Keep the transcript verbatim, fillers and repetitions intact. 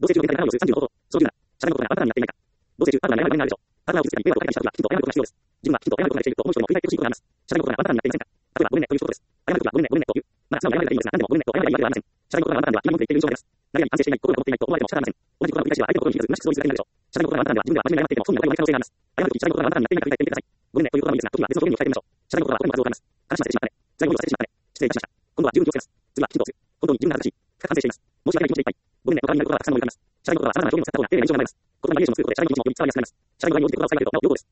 同棲中の現在からの様子さんじゅうごほど。そのじゅうなな、社会のことがあなたにやっていないか。同棲中、あなたが悩みがあるでしょう。パートナーを傷つけたり、迷惑をかけたりしたときは、きちんと謝ることが必要です。自分はきちんと謝ることができていると思う人にも振り返ってほしいことがあります。社会のことがあなたにやっていませんか。例えば、ごめんねという一言です。謝るときは、ごめんね、ごめんねという。まあ、素直に謝るだけでいいんですが、何でもごめんねと謝ればいいわけではありません。社会のことがあなたには今文句で言っている印象があります。何々反省していない、心がこもっていないと思われても仕方ありません。同じことの繰り返しは相手の心に響かず、虚しくそういう姿勢になるでしょう。社会のことがあなたには自分では真面目に謝っていても、本人は悪い可能性があります。謝るとき、社会のことがあなたにやっていないか振り返ってみてください。ごめんねということはいいですが、時は別の表現に置き換えてみましょう。社会のことは他にも活動があります。話しましてしまったね。辛い思いをさせてしまったね。失礼いたしました。今度は十分気をつけます。次はきちんとする。本当に自分が恥ずかしい。深く反省しています。申し訳ない気持ちでいっぱい。ごめんねと代わりになることはたくさん思い浮かべます。社会のことは様々な表現を使った方が丁寧な印象が生まれます。言葉にイエスのすることで社会の気持ちもより伝わりやすくなります。社会の場合に応じて言葉を使い分けると、なお用語です。